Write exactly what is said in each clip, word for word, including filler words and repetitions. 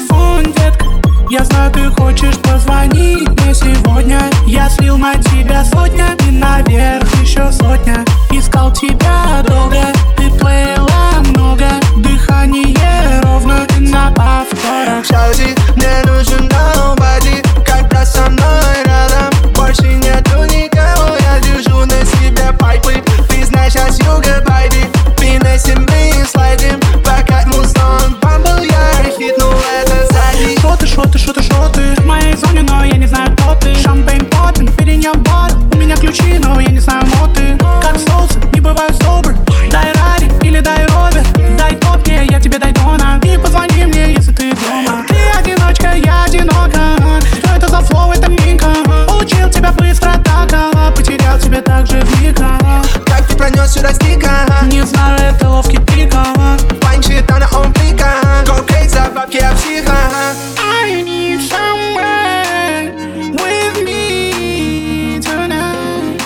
телефон, детка. Я знаю, ты хочешь позвонить мне сегодня. Я слил на тебя сотня и наверх еще сотня. Искал тебя долго, ты плыла много. Дыхание ровно на повторах. Шауди, мне нужен nobody, когда со мной рядом. Больше нету никого, я держу на себе пайпы. Ты знаешь, я с юга, baby. Финесим мы слайдим, пока музон бамбл, я хитнул это сзади. Шо ты, шо ты, шо ты, шо ты? В моей зоне, но я не знаю, кто ты. Шампейн потен, перенем бот. У меня ключи, но я не знаю, ноты. Как соусы, не бываю собр. Дай рари или дай ровер. Дай топки, я тебе дай дона. И позвони мне, если ты дома. Ты одиночка, я одинока. Что это за флоу, это мика. Получил тебя быстро так, а потерял тебя так же в микро. Как ты пронес сюда стика? Не знаю, это ловкий пик. Панчи, да на он плика. Go crazy, за бабки, я психа. I need someone with me tonight.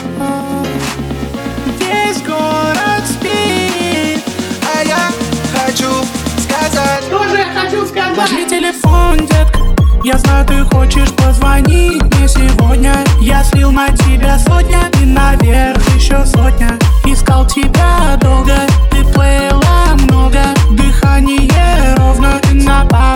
Весь город спит. А я хочу сказать. Тоже я хочу сказать. Возьми телефон, детка. Я знаю, ты хочешь позвонить мне сегодня. Я слил на тебя сотня и наверх еще сотня. Искал тебя долго, ты плыла много. Дыхание ровно на